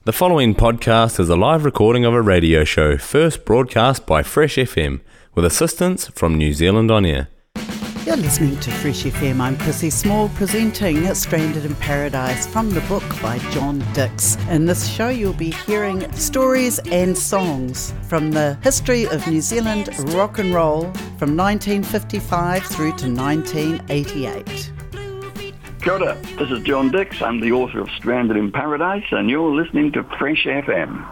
The following podcast is a live recording of a radio show first broadcast by Fresh FM with assistance from New Zealand On Air. You're listening to Fresh FM. I'm Chrissy Small presenting Stranded in Paradise from the book by John Dix. In this show you'll be hearing stories and songs from the history of New Zealand rock and roll from 1955 through to 1988. Kia ora, this is John Dix. I'm the author of Stranded in Paradise, and you're listening to Fresh FM.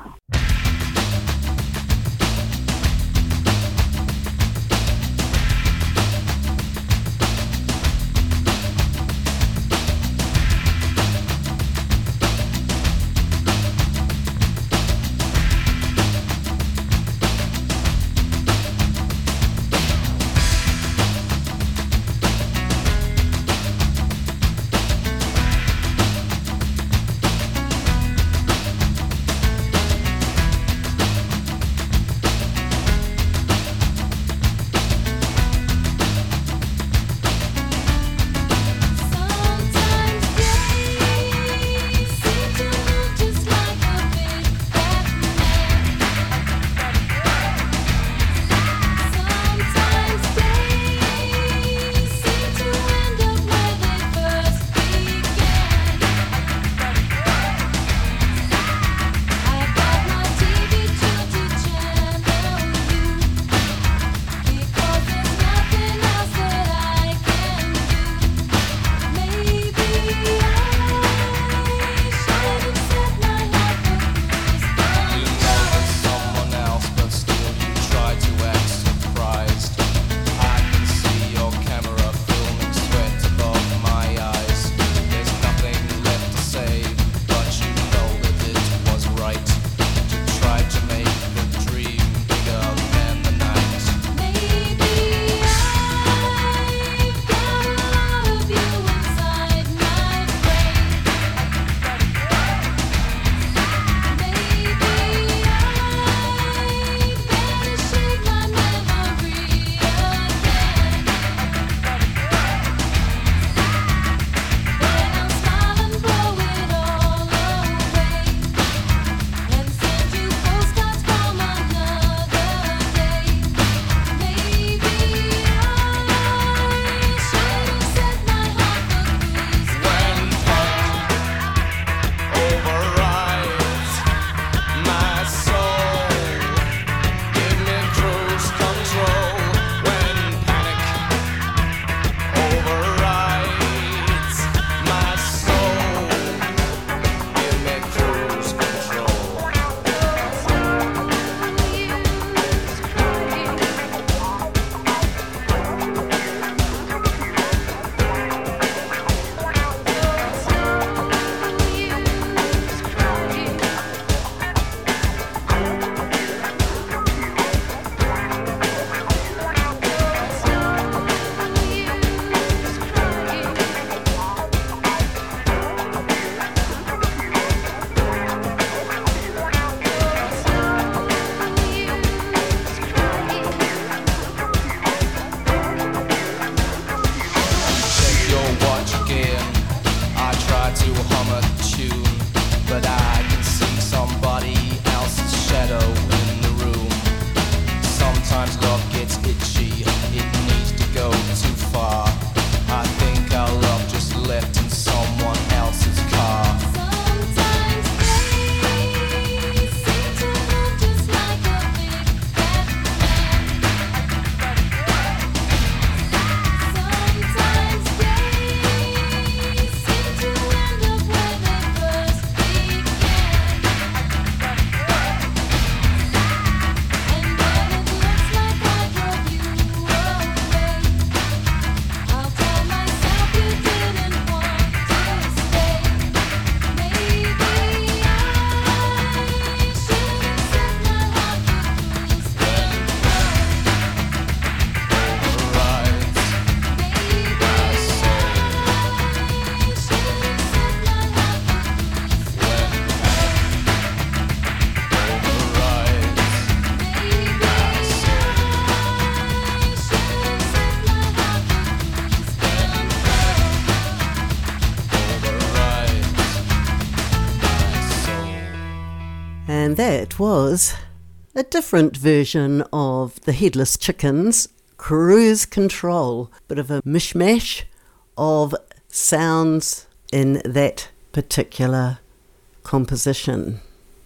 And that was a different version of the Headless Chickens, Cruise Control. Bit of a mishmash of sounds in that particular composition.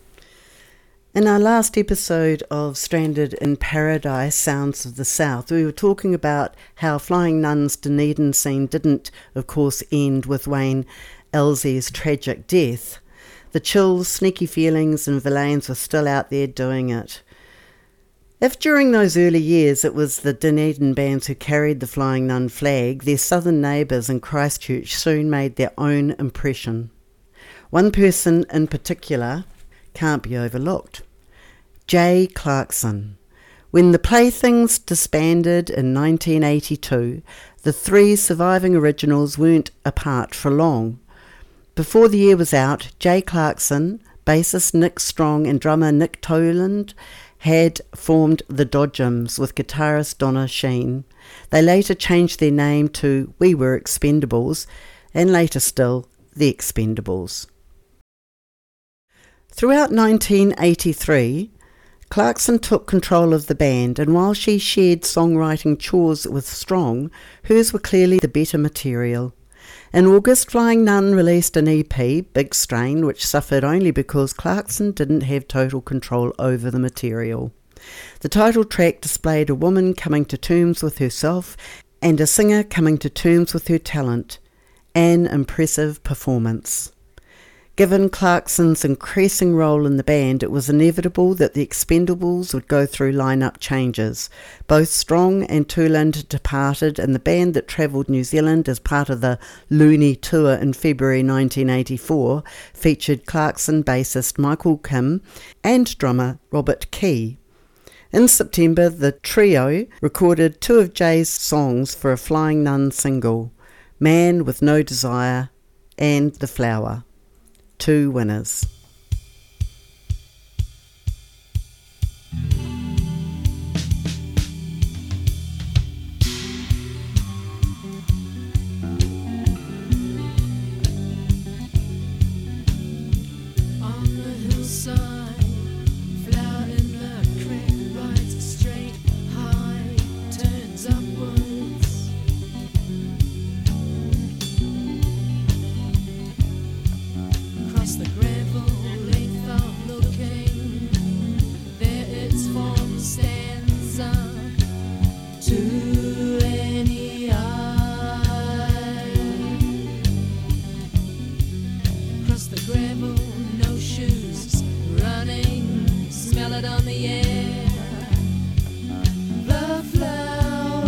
In our last episode of Stranded in Paradise, Sounds of the South, we were talking about how Flying Nun's Dunedin scene didn't, of course, end with Wayne Elsey's tragic death. The chills, sneaky feelings and villains were still out there doing it. If during those early years it was the Dunedin bands who carried the Flying Nun flag, their southern neighbours in Christchurch soon made their own impression. One person in particular can't be overlooked. Jay Clarkson. When the Playthings disbanded in 1982, the three surviving originals weren't apart for long. Before the year was out, Jay Clarkson, bassist Nick Strong and drummer Nick Toland had formed the Dodgems with guitarist Donna Sheen. They later changed their name to We Were Expendables, and later still, The Expendables. Throughout 1983, Clarkson took control of the band, and while she shared songwriting chores with Strong, hers were clearly the better material. In August, Flying Nun released an EP, Big Strain, which suffered only because Clarkson didn't have total control over the material. The title track displayed a woman coming to terms with herself and a singer coming to terms with her talent. An impressive performance. Given Clarkson's increasing role in the band, it was inevitable that the Expendables would go through lineup changes. Both Strong and Toland departed, and the band that travelled New Zealand as part of the Looney Tour in February 1984 featured Clarkson bassist Michael Kim and drummer Robert Key. In September, the trio recorded two of Jay's songs for a Flying Nun single, Man with No Desire and The Flower. Two winners. The gravel length of looking, there its form stands up to any eye. Across the gravel, no shoes, running, smell it on the air. The flower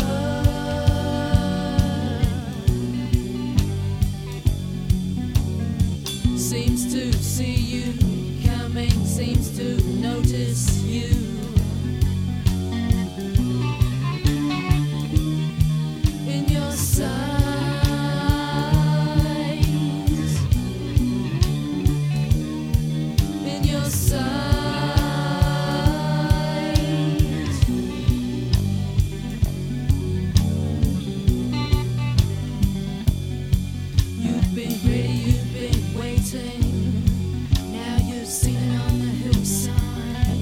seems to see you coming, seems to notice you. In your sight, in your sight, you've been ready, you've been waiting. Now you've seen it on the hillside.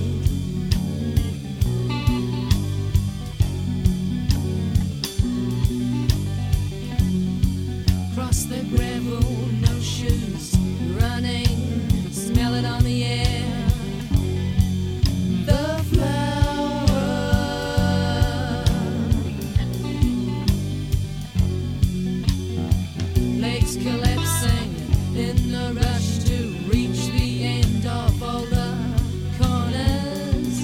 Cross the gravel, no shoes, running, smell it on the air. The flower legs collapsing in the rush to reach the end of all the corners.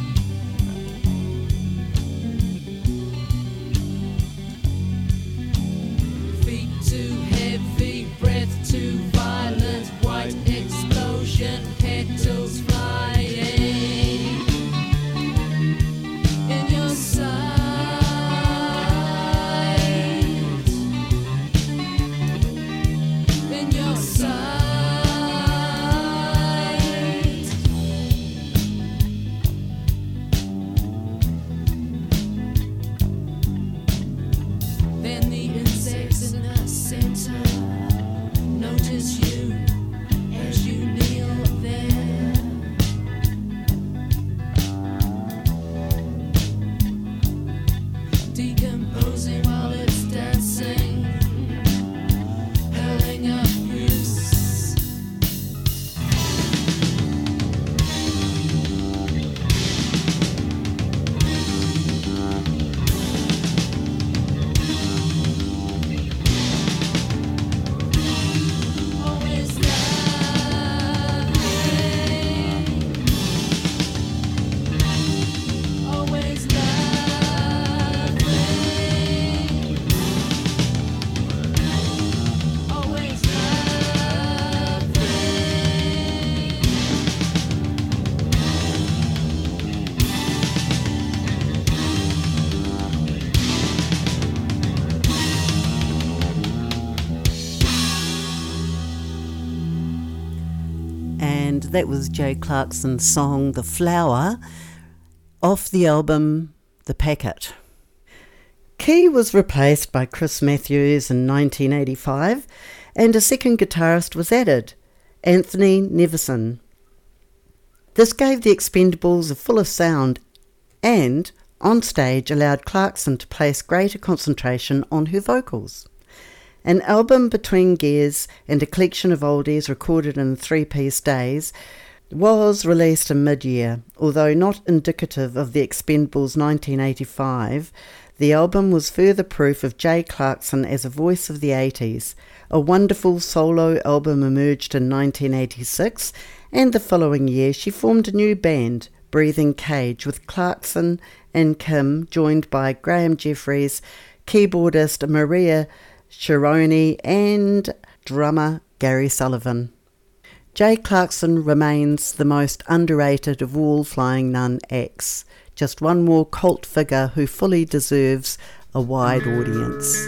Feet too heavy, breath too violent, white explosion, petals flying. In your sight, in your sight. Then the insects in the center notice you as you kneel there. that was Jay Clarkson's song The Flower off the album The Packet. Key was replaced by Chris Matthews in 1985 and a second guitarist was added, Anthony Neverson. This gave the Expendables a fuller sound and, on stage, allowed Clarkson to place greater concentration on her vocals. An album Between Gears and a collection of oldies recorded in 3-piece days was released in mid-year. Although not indicative of the Expendables 1985, the album was further proof of Jay Clarkson as a voice of the 80s. A wonderful solo album emerged in 1986, and the following year she formed a new band, Breathing Cage, with Clarkson and Kim, joined by Graham Jeffries, keyboardist Maria Chironi and drummer Gary Sullivan. Jay Clarkson remains the most underrated of all Flying Nun acts, just one more cult figure who fully deserves a wide audience.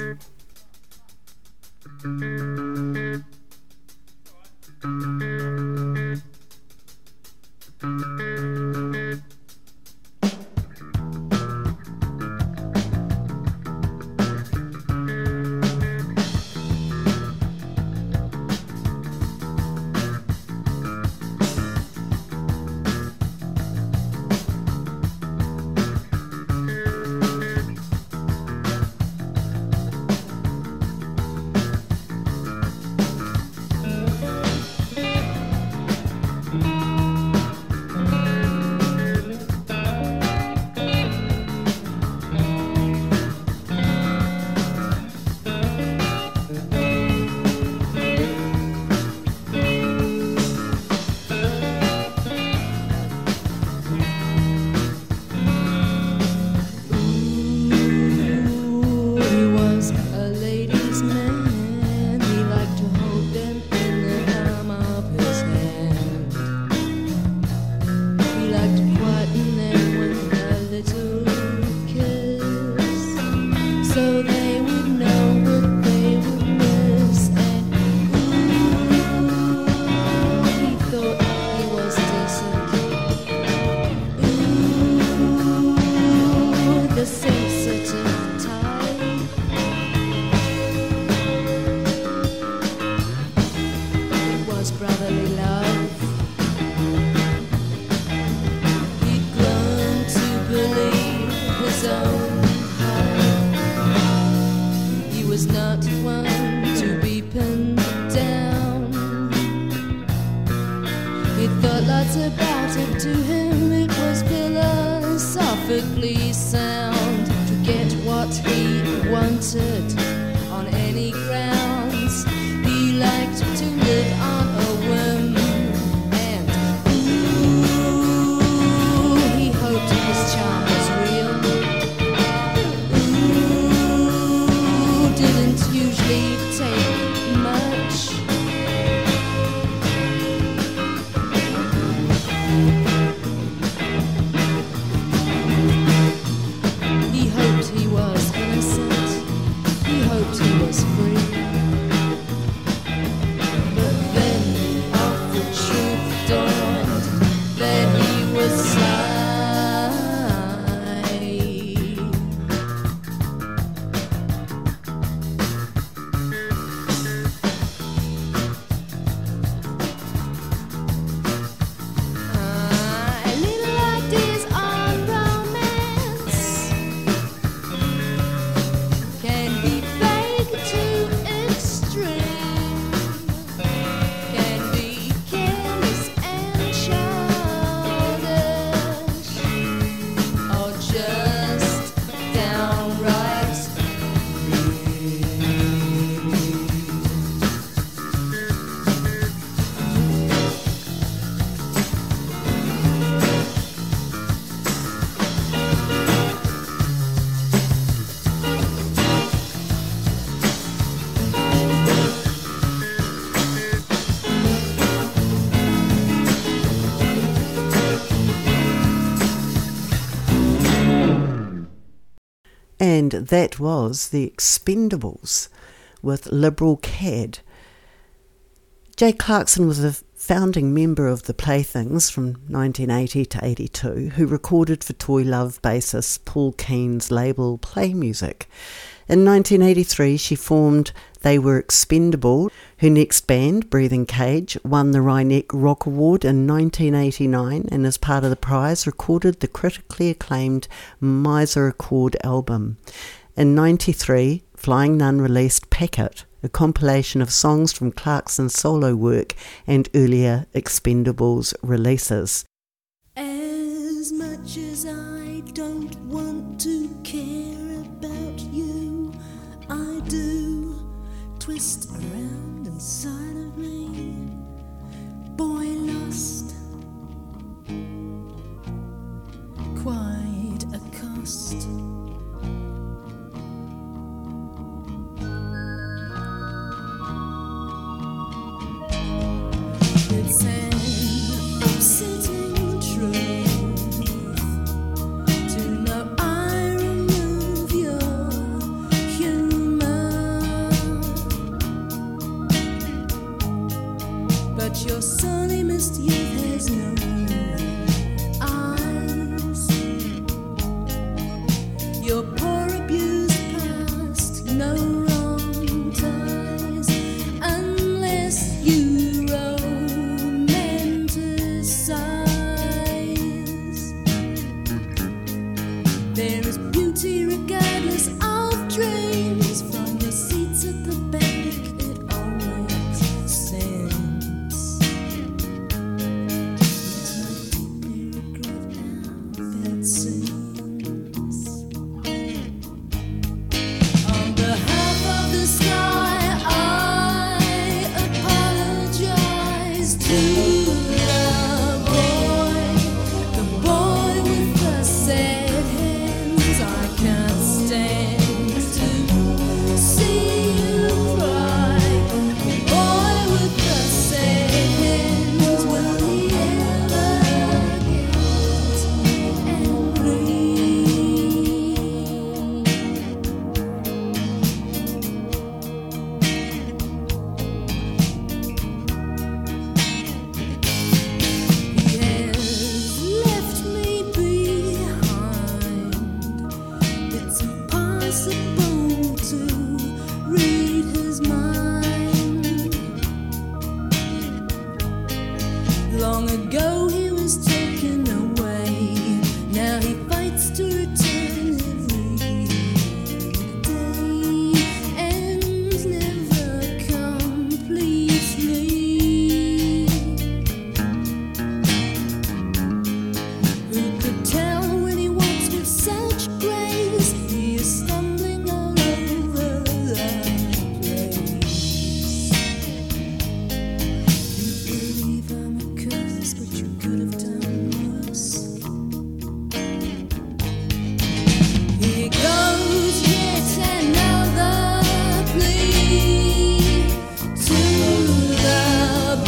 And that was the Expendables with Liberal Cad. Jay Clarkson was a founding member of the Playthings from 1980 to 82, who recorded for Toy Love bassist Paul Keen's label Play Music. In 1983, she formed They Were Expendable. Her next band, Breathing Cage, won the Wryneck Rock Award in 1989 and as part of the prize recorded the critically acclaimed Miser Accord album. In 93, Flying Nun released Packet, a compilation of songs from Clarkson's solo work and earlier Expendables releases. As much as I don't want to care about you, I do twist around inside of me. Boy, lost, quite a cost. It's an upsetting truth to know I remove your humor, but your sunny mist youth has no eyes. Your poor abused past, no wrong ties, unless you there is beauty regardless of dreams. From your seats at the bank, it all makes sense. Yet I deeply regret how that seems. On behalf of the sky, I apologize to the boy with the sad. I can't stand to see you cry. The boy with the sad hands, will he ever get angry? He has left me behind. It's impossible to read his mind. Long ago he was taken away. Now he fights to return every day and never completely. Who could tell when he walks with such grace? He is stumbling all over the place. You believe I'm a curse, but you could have done worse. Here goes yet another plea to the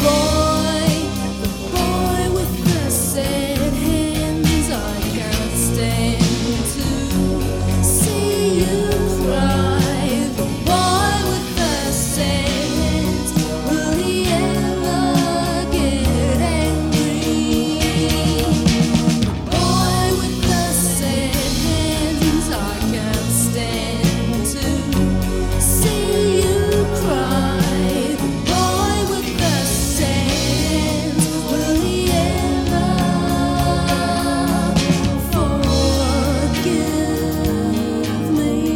boy with the sad hands. I can't stand to see you cry. The boy with the sad hands, will he ever get angry? The boy with the sad hands, I can't stand to see you cry. The boy with the sad hands, will he ever forgive me?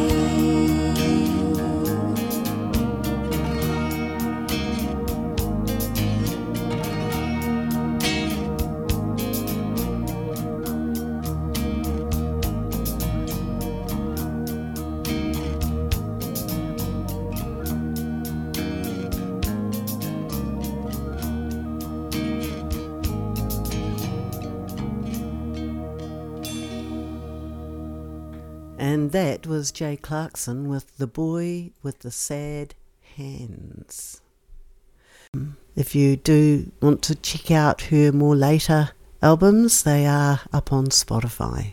And that was Jay Clarkson with The Boy with the Sad Hands. If you do want to check out her more later albums, they are up on Spotify.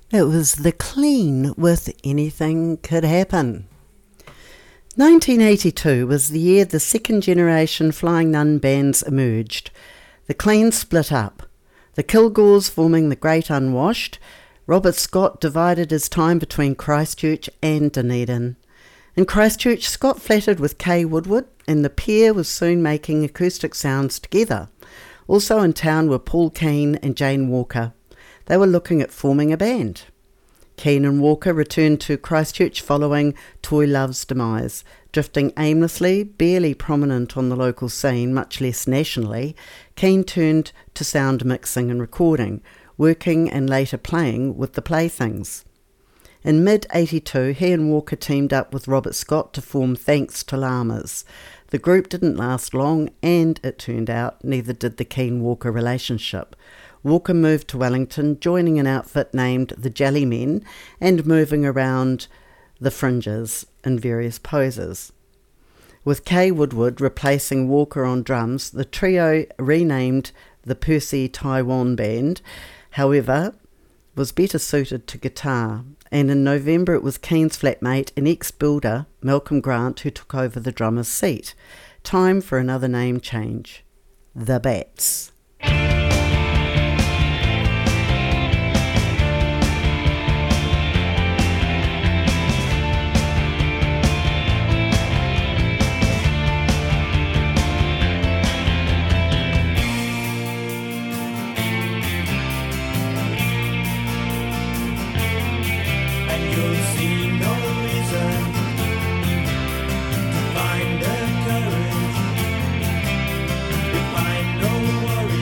It was The Clean with Anything Could Happen. 1982 was the year the second generation Flying Nun bands emerged. The Clean split up. The Kilgores forming the Great Unwashed. Robert Scott divided his time between Christchurch and Dunedin. In Christchurch, Scott flattered with Kay Woodward, and the pair was soon making acoustic sounds together. Also in town were Paul Keane and Jane Walker. They were looking at forming a band. Keane and Walker returned to Christchurch following Toy Love's demise. Drifting aimlessly, barely prominent on the local scene, much less nationally, Keane turned to sound mixing and recording, working and later playing with the Playthings. In mid-82, he and Walker teamed up with Robert Scott to form Thanks to Llamas. The group didn't last long, and it turned out neither did the Keane-Walker relationship. Walker moved to Wellington, joining an outfit named the Jellymen and moving around the fringes in various poses. With Kay Woodward replacing Walker on drums, the trio renamed the Percy Taiwan Band, however, was better suited to guitar, and in November it was Keane's flatmate and ex-builder Malcolm Grant who took over the drummer's seat. Time for another name change. The Bats. Find the courage, you find no worry.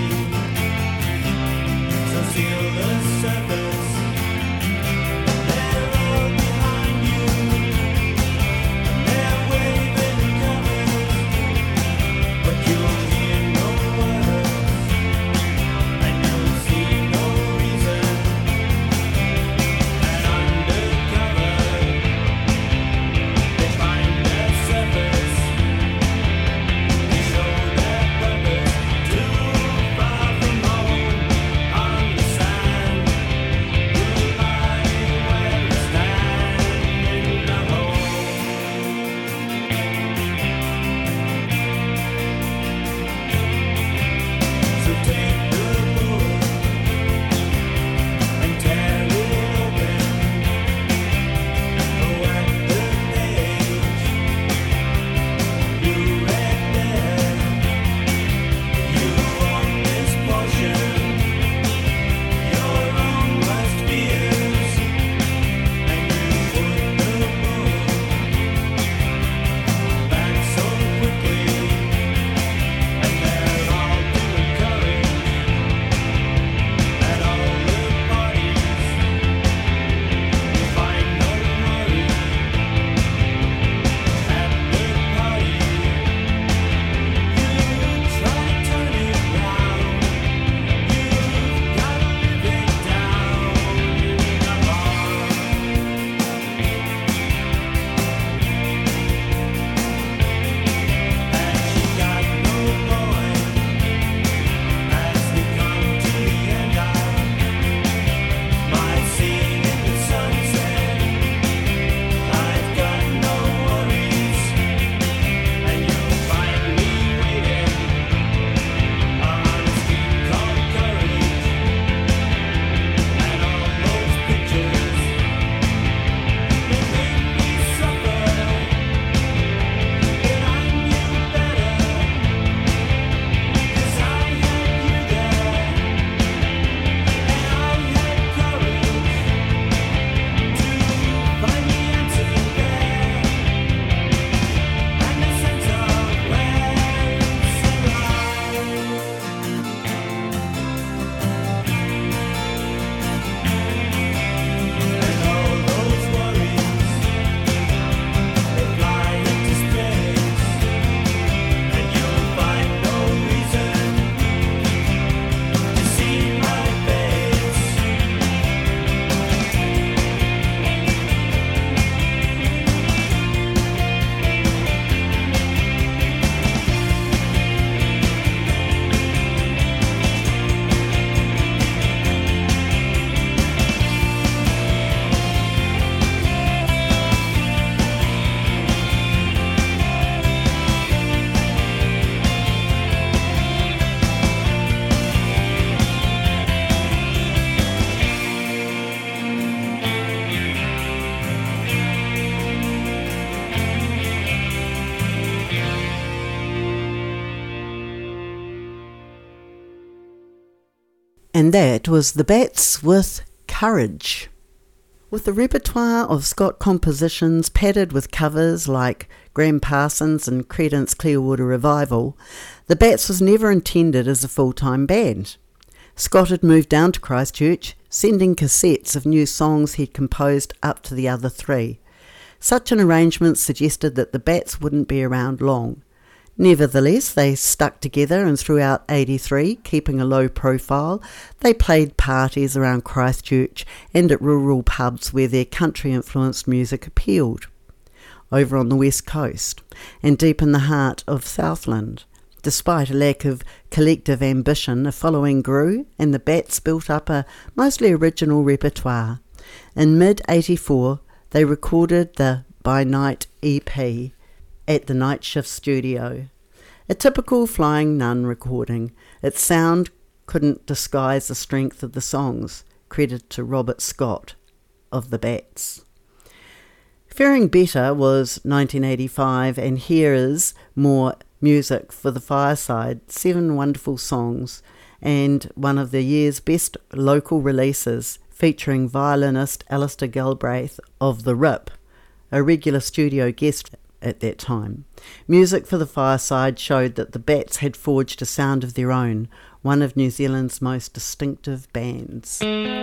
And that was the Bats with Courage. With the repertoire of Scott compositions padded with covers like Graham Parsons and Creedence Clearwater Revival, the Bats was never intended as a full-time band. Scott had moved down to Christchurch, sending cassettes of new songs he'd composed up to the other three. Such an arrangement suggested that the Bats wouldn't be around long. Nevertheless, they stuck together, and throughout '83, keeping a low profile, they played parties around Christchurch and at rural pubs where their country-influenced music appealed. Over on the west coast, and deep in the heart of Southland. Despite a lack of collective ambition, a following grew, and the Bats built up a mostly original repertoire. In mid-'84, they recorded the By Night EP at the Night Shift Studio. A typical Flying Nun recording. Its sound couldn't disguise the strength of the songs. Credit to Robert Scott of the Bats. Faring Better was 1985, and here is more music for the fireside. 7 wonderful songs, and one of the year's best local releases, featuring violinist Alistair Galbraith of The Rip, a regular studio guest at that time. Music for the fireside showed that the Bats had forged a sound of their own, one of New Zealand's most distinctive bands.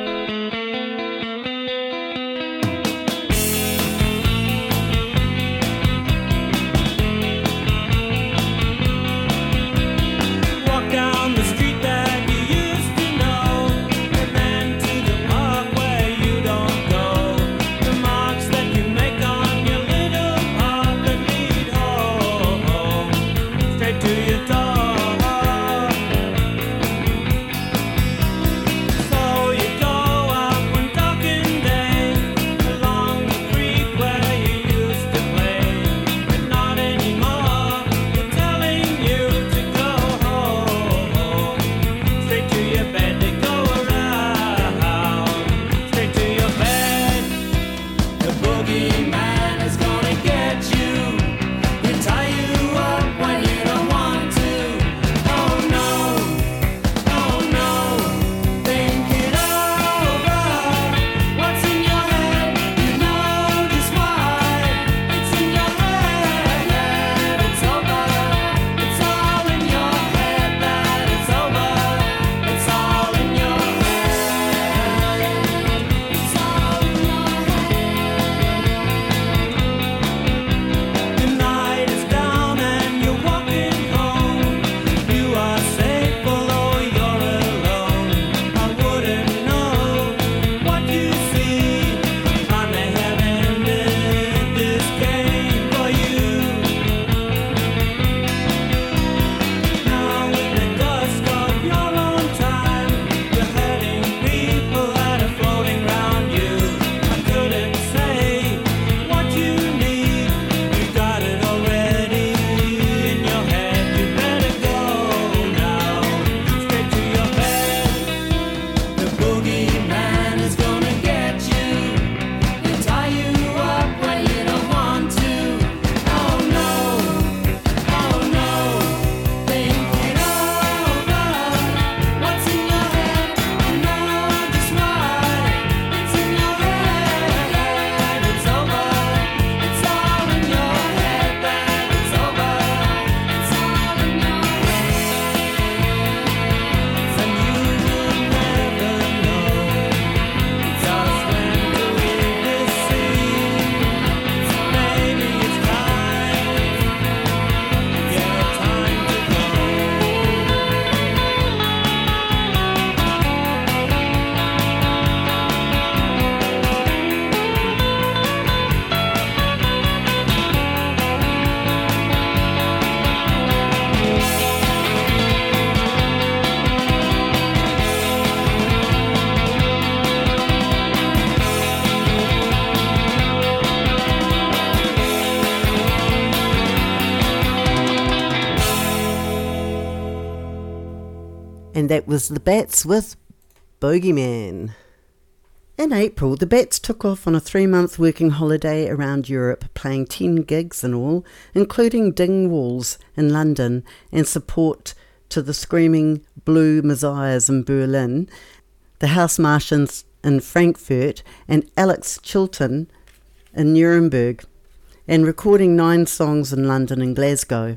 And that was the Bats with Bogeyman. In April, the Bats took off on a 3-month working holiday around Europe, playing 10 gigs in all, including Dingwalls in London and support to the Screaming Blue Messiahs in Berlin, the House Martians in Frankfurt, and Alex Chilton in Nuremberg, and recording 9 songs in London and Glasgow.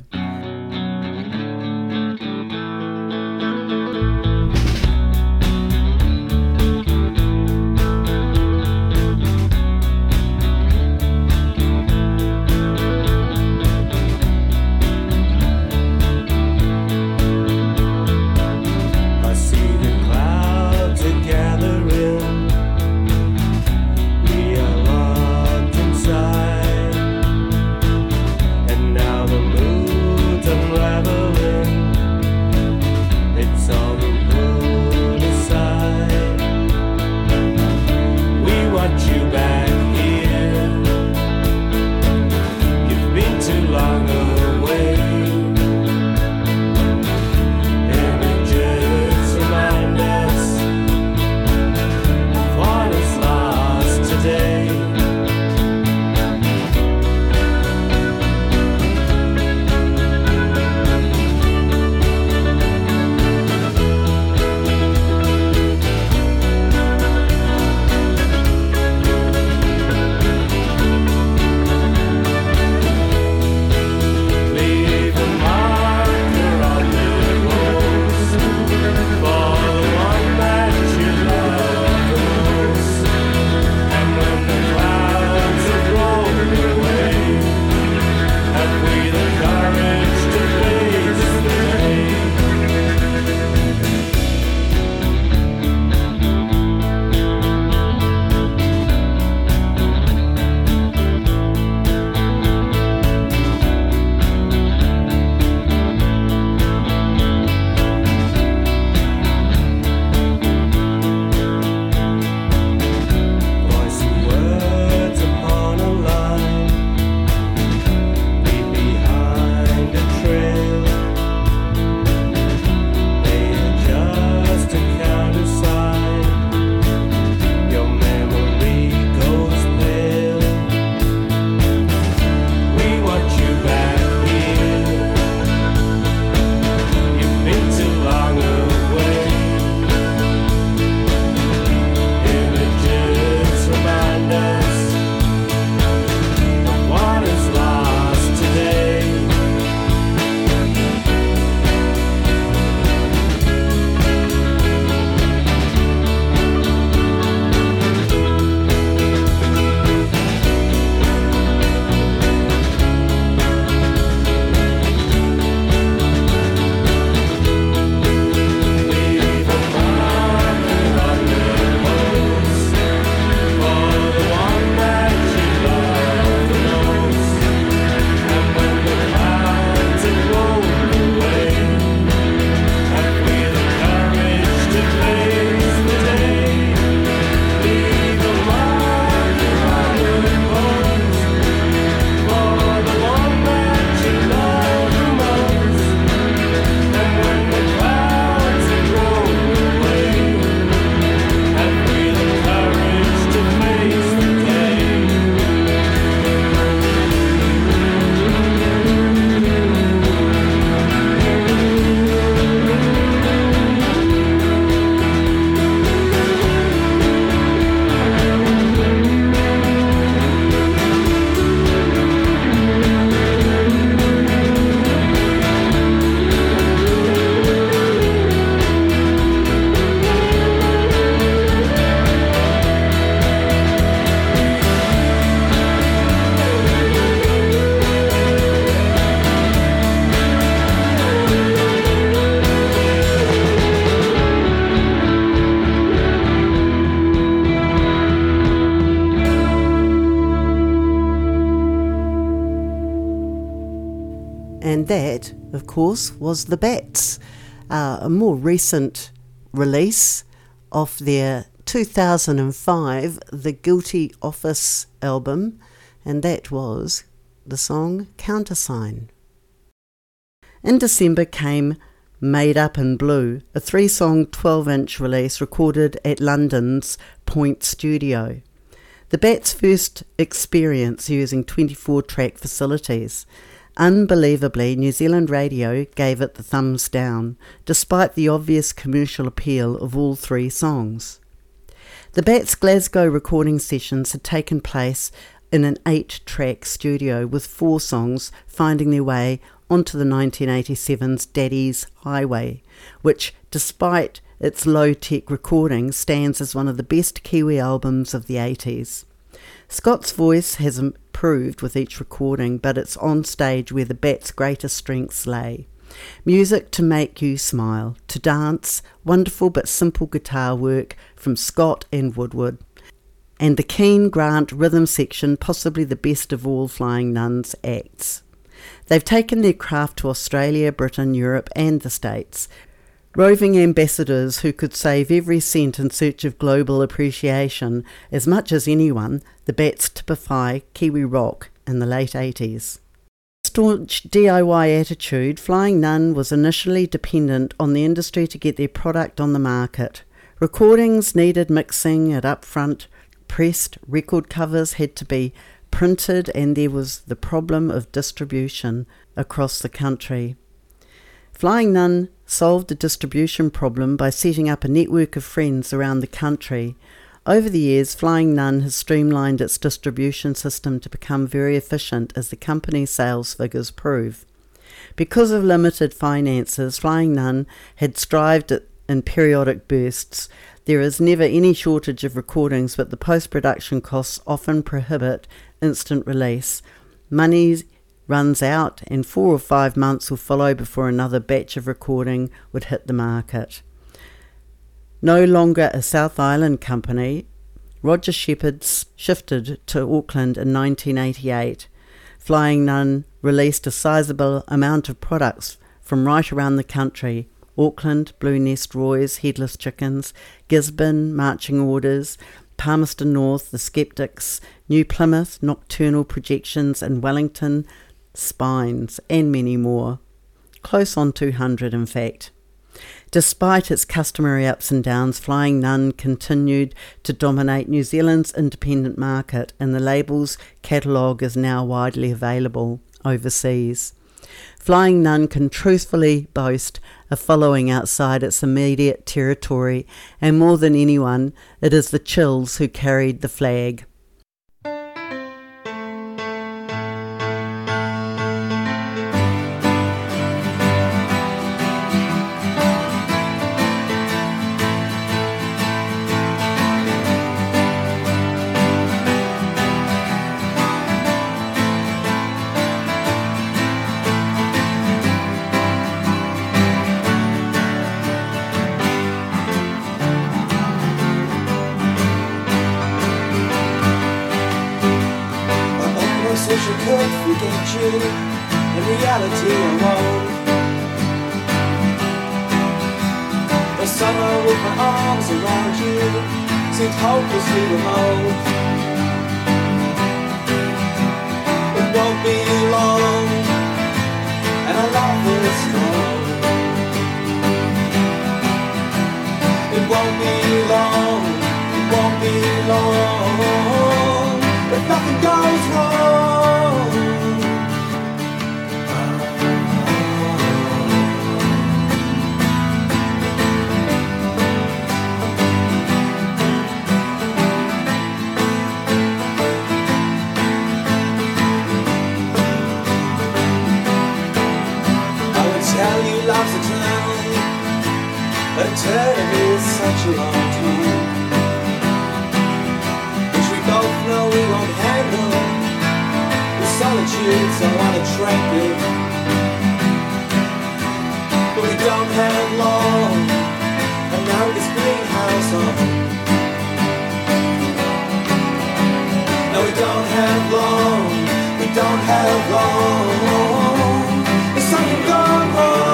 And that, of course, was The Bats, a more recent release of their 2005 The Guilty Office album, and that was the song Countersign. In December came Made Up in Blue, a 3-song 12-inch release recorded at London's Point Studio. The Bats' first experience using 24-track facilities. Unbelievably, New Zealand radio gave it the thumbs down, despite the obvious commercial appeal of all three songs. The Bats Glasgow recording sessions had taken place in an 8-track studio, with 4 songs finding their way onto the 1987's Daddy's Highway, which, despite its low-tech recording, stands as one of the best Kiwi albums of the 80s. Scott's voice has improved with each recording, but it's on stage where the Bats' greatest strengths lay. Music to make you smile, to dance, wonderful but simple guitar work from Scott and Woodward, and the Keen Grant rhythm section, possibly the best of all Flying Nun's acts. They've taken their craft to Australia, Britain, Europe and the States. Roving ambassadors who could save every cent in search of global appreciation, as much as anyone, the Bats typify Kiwi rock in the late 80s. Staunch DIY attitude, Flying Nun was initially dependent on the industry to get their product on the market. Recordings needed mixing at upfront, pressed record covers had to be printed, and there was the problem of distribution across the country. Flying Nun solved the distribution problem by setting up a network of friends around the country. Over the years, Flying Nun has streamlined its distribution system to become very efficient, as the company's sales figures prove. Because of limited finances, Flying Nun had strived in periodic bursts. There is never any shortage of recordings, but the post-production costs often prohibit instant release. Money runs out and 4 or 5 months will follow before another batch of recording would hit the market. No longer a South Island company, Roger Shepherd shifted to Auckland in 1988. Flying Nun released a sizable amount of products from right around the country: Auckland, Blue Nest Roy's, Headless Chickens, Gisborne, Marching Orders, Palmerston North, The Skeptics, New Plymouth, Nocturnal Projections, and Wellington, Spines, and many more. Close on 200, in fact. Despite its customary ups and downs, Flying Nun continued to dominate New Zealand's independent market, and the label's catalogue is now widely available overseas. Flying Nun can truthfully boast a following outside its immediate territory, and more than anyone, it is the Chills who carried the flag. In reality alone, the summer with my arms around you seemed hopelessly remote. It won't be long, and our love is strong. It won't be long, it won't be long, if nothing goes wrong. Love's eternal, eternity is such a long time, which we both know we won't handle, with solitude so unattractive. But we don't have long, and now this greenhouse on. No, we don't have long, we don't have long, there's something gone wrong.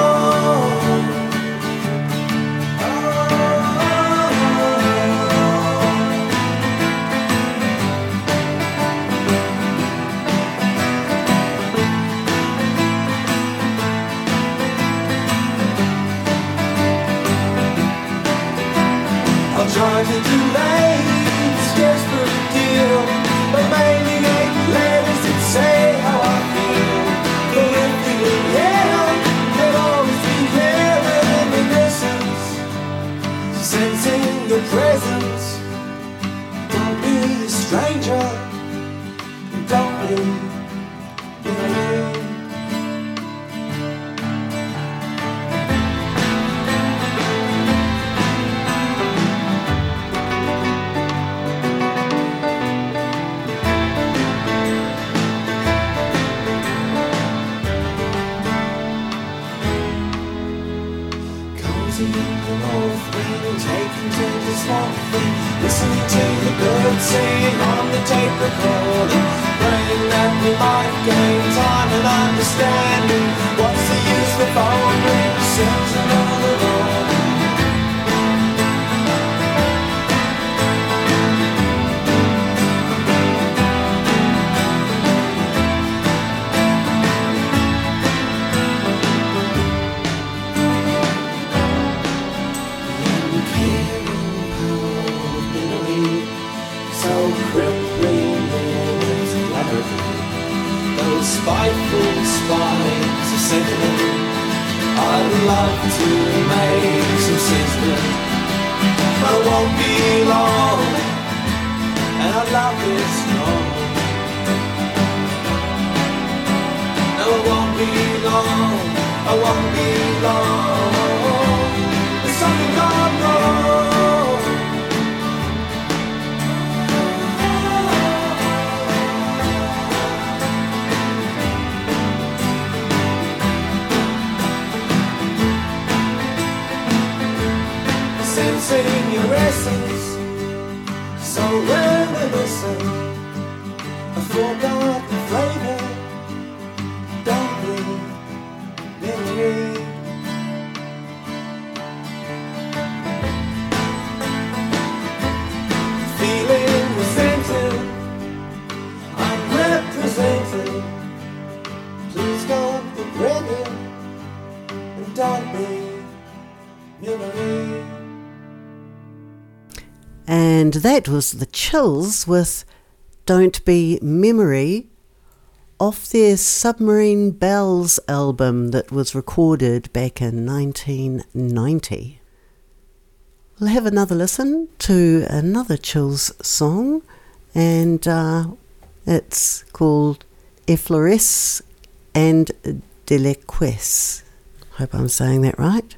Trying to delay this desperate deal, but mainly 8 letters that say how I feel. cozy in the north wind, taking to the small thing, listening to the birds sing on the tape recording, praying that we might gain time and understanding. What's the use of phone rings, sends another road. Spiteful spines of sentiment, I'd love to make some sizzling, but it won't be long, and our love is strong. No, it won't be long, it won't be long. There's something gone wrong. Sensing your essence, so reminiscent, a forgotten flavor, don't be memory. Feeling resented, I'm represented, please don't regret it, and don't be memory. And that was The Chills with Don't Be Memory off their Submarine Bells album that was recorded back in 1990. We'll have another listen to another Chills song, and it's called Effleuresse and Deliquesse. Hope I'm saying that right.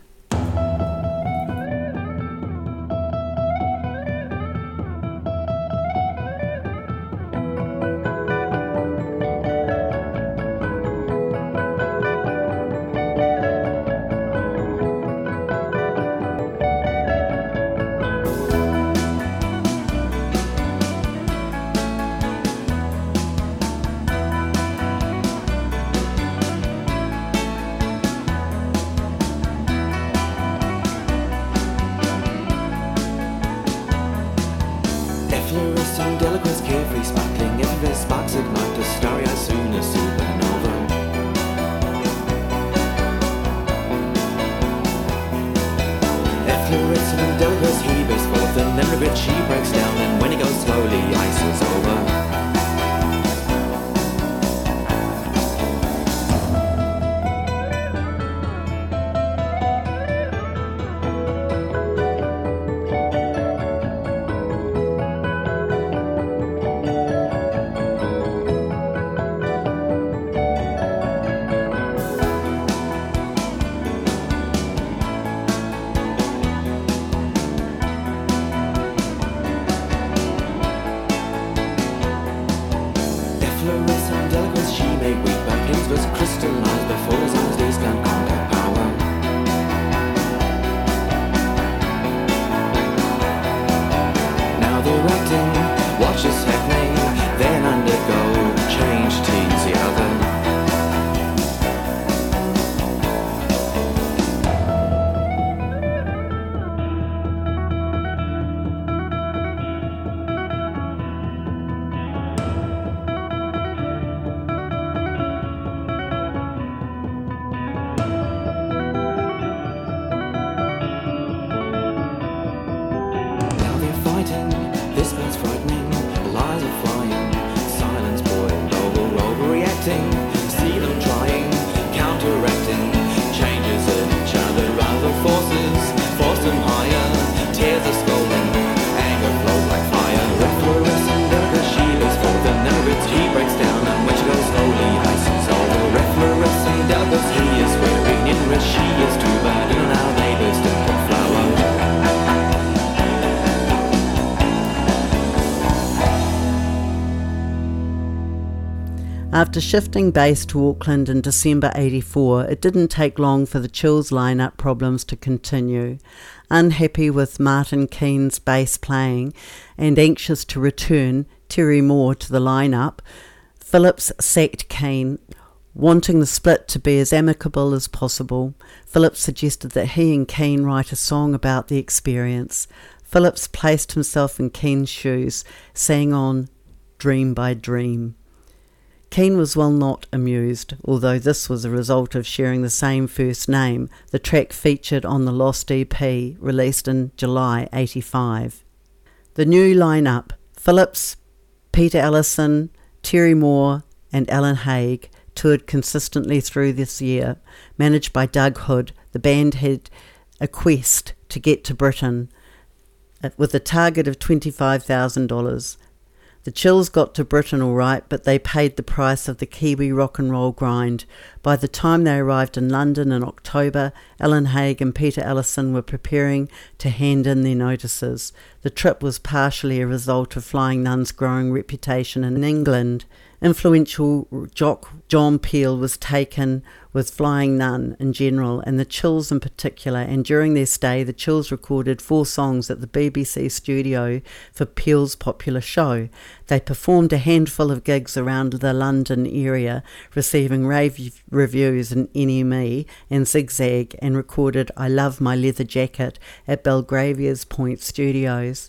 After shifting base to Auckland in December 84, it didn't take long for the Chills lineup problems to continue. Unhappy with Martin Keane's bass playing and anxious to return Terry Moore to the lineup, Phillips sacked Keane. Wanting the split to be as amicable as possible, Phillips suggested that he and Keane write a song about the experience. Phillips placed himself in Keane's shoes, sang on Dream by Dream. Keane was well not amused, although this was a result of sharing the same first name, the track featured on the Lost EP, released in July 85. The new lineup: Phillips, Peter Ellison, Terry Moore and Alan Haig, toured consistently through this year. Managed by Doug Hood, the band had a quest to get to Britain with a target of $25,000. The Chills got to Britain all right, but they paid the price of the Kiwi rock and roll grind. By the time they arrived in London in October, Alan Haig and Peter Ellison were preparing to hand in their notices. The trip was partially a result of Flying Nun's growing reputation in England. Influential jock John Peel was taken with Flying Nun in general and the Chills in particular, and during their stay the Chills recorded 4 songs at the BBC studio for Peel's popular show. They performed a handful of gigs around the London area, receiving rave reviews in NME and Zigzag, and recorded I Love My Leather Jacket at Belgravia's Point Studios.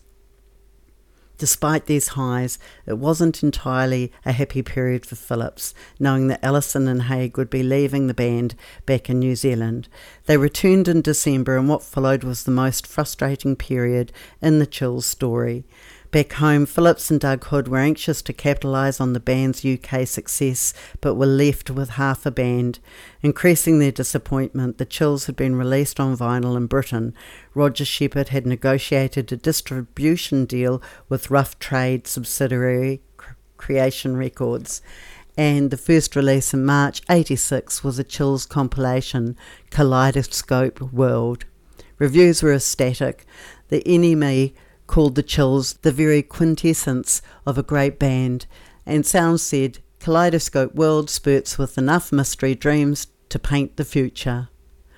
Despite these highs, it wasn't entirely a happy period for Phillips, knowing that Ellison and Haig would be leaving the band back in New Zealand. They returned in December, and what followed was the most frustrating period in the Chills story. Back home, Phillips and Doug Hood were anxious to capitalise on the band's UK success, but were left with half a band. Increasing their disappointment, the Chills had been released on vinyl in Britain. Roger Shepherd had negotiated a distribution deal with Rough Trade subsidiary Creation Records, and the first release in March 86 was a Chills compilation, Kaleidoscope World. Reviews were ecstatic. The NME called the Chills the very quintessence of a great band, and Sound said, Kaleidoscope World spurts with enough mystery dreams to paint the future.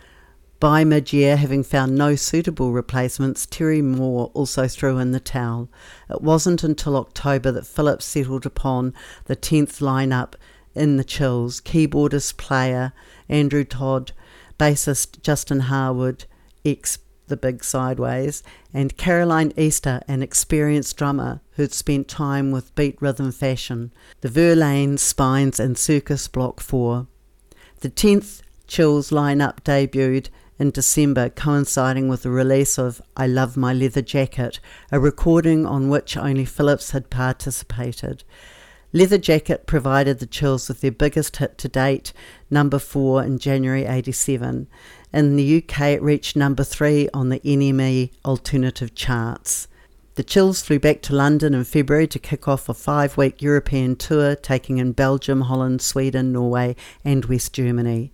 By mid-year, having found no suitable replacements, Terry Moore also threw in the towel. It wasn't until October that Phillips settled upon the 10th lineup in the Chills: keyboardist player Andrew Todd, bassist Justin Harwood, The Big Sideways, and Caroline Easter, an experienced drummer who'd spent time with Beat Rhythm Fashion, the Verlaine, Spines and Circus Block 4. The 10th Chills lineup debuted in December, coinciding with the release of I Love My Leather Jacket, a recording on which only Phillips had participated. Leather Jacket provided the Chills with their biggest hit to date, number 4 in January 87. In the UK, it reached number 3 on the NME alternative charts. The Chills flew back to London in February to kick off a 5-week European tour, taking in Belgium, Holland, Sweden, Norway and West Germany.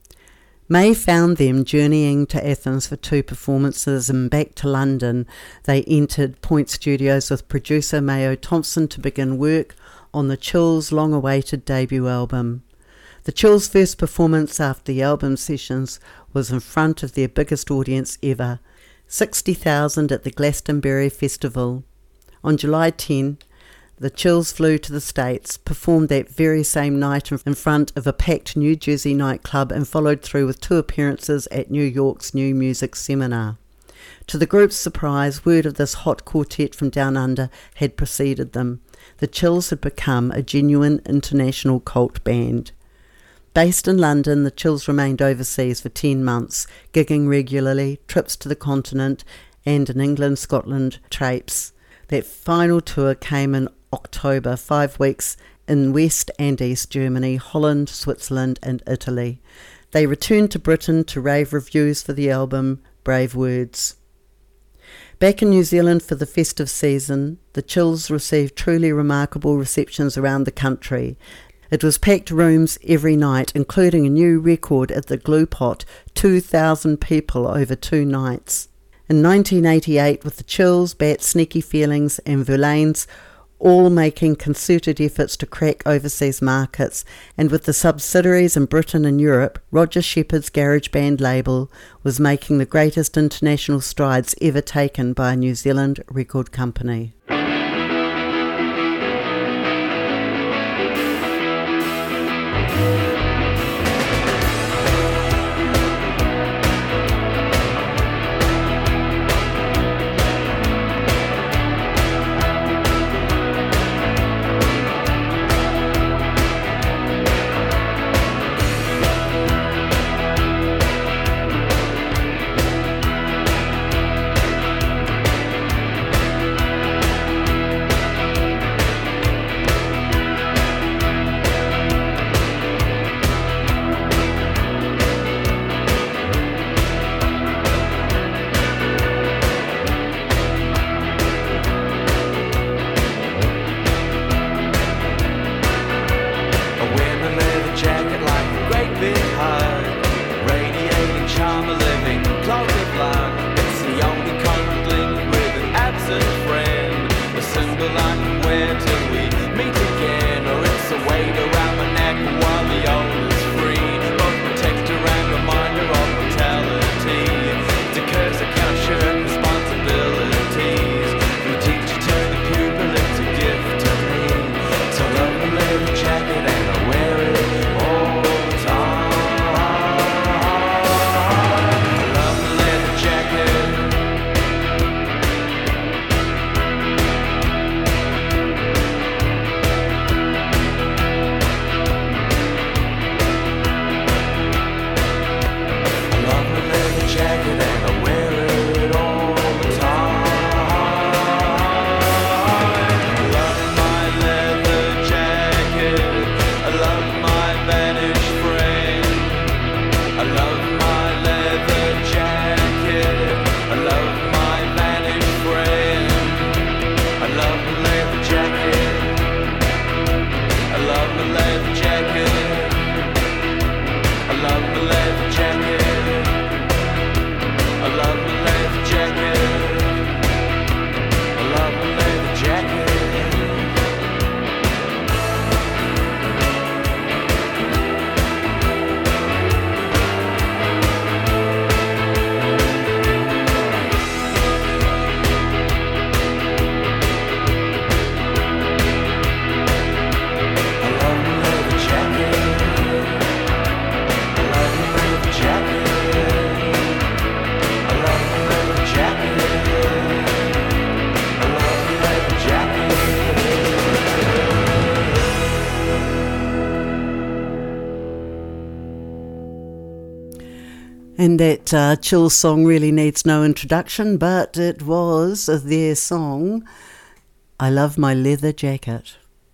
May found them journeying to Athens for 2 performances, and back to London they entered Point Studios with producer Mayo Thompson to begin work on the Chills' long-awaited debut album. The Chills' first performance after the album sessions was in front of their biggest audience ever, 60,000 at the Glastonbury Festival. On July 10, the Chills flew to the States, performed that very same night in front of a packed New Jersey nightclub, and followed through with 2 appearances at New York's New Music Seminar. To the group's surprise, word of this hot quartet from down under had preceded them. The Chills had become a genuine international cult band. Based in London, the Chills remained overseas for 10 months, gigging regularly, trips to the continent, and in England, Scotland, trapes. That final tour came in October, 5 weeks in West and East Germany, Holland, Switzerland and Italy. They returned to Britain to rave reviews for the album Brave Words. Back in New Zealand for the festive season, the Chills received truly remarkable receptions around the country. It was packed rooms every night, including a new record at the Glue Pot, 2,000 people over 2 nights. In 1988, with the Chills, Bats, Sneaky Feelings and Verlaine's all making concerted efforts to crack overseas markets, and with the subsidiaries in Britain and Europe, Roger Shepherd's garage band label was making the greatest international strides ever taken by a New Zealand record company. And that Chills song really needs no introduction, but it was their song, I Love My Leather Jacket.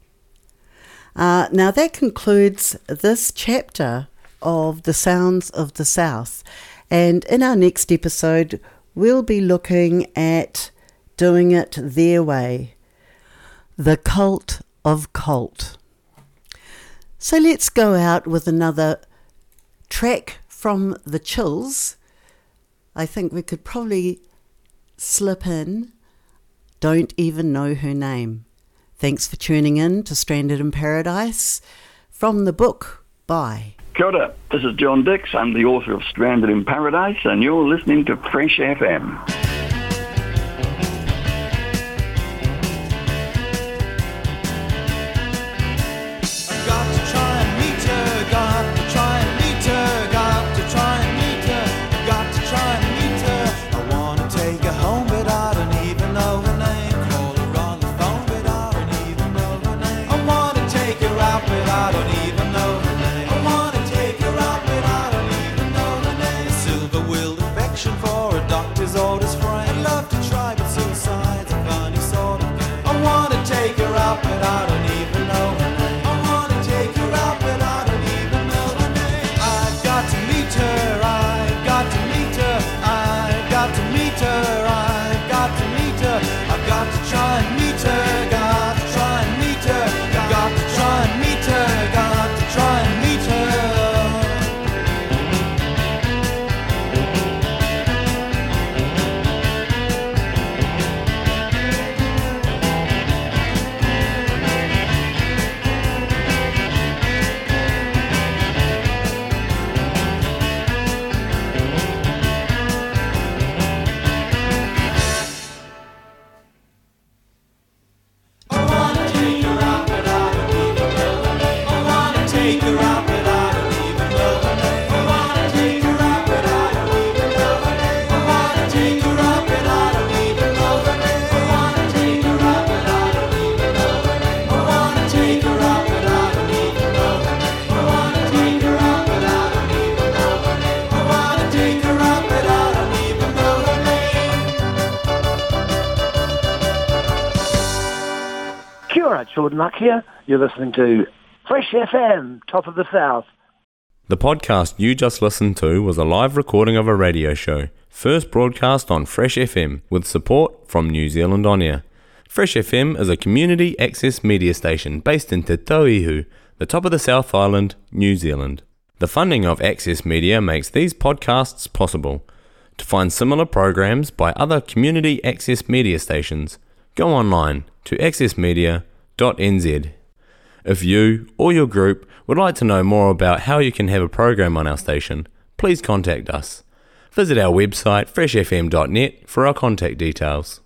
Now that concludes this chapter of The Sounds of the South. And in our next episode, we'll be looking at doing it their way. The Cult of Colt. So let's go out with another track from the Chills. I think we could probably slip in Don't Even Know Her Name. Thanks for tuning in to Stranded in Paradise from the book by... Kia ora, this is John Dix. I'm the author of Stranded in Paradise, and you're listening to Fresh FM. For a doctor's orders Jordan Luck here. You're listening to Fresh FM, Top of the South. The podcast you just listened to was a live recording of a radio show, first broadcast on Fresh FM with support from New Zealand On Air. Fresh FM is a community access media station based in Te Tauihu, the top of the South Island, New Zealand. The funding of Access Media makes these podcasts possible. To find similar programs by other community access media stations, go online to accessmedia.nz. If you or your group would like to know more about how you can have a program on our station, please contact us. Visit our website freshfm.net for our contact details.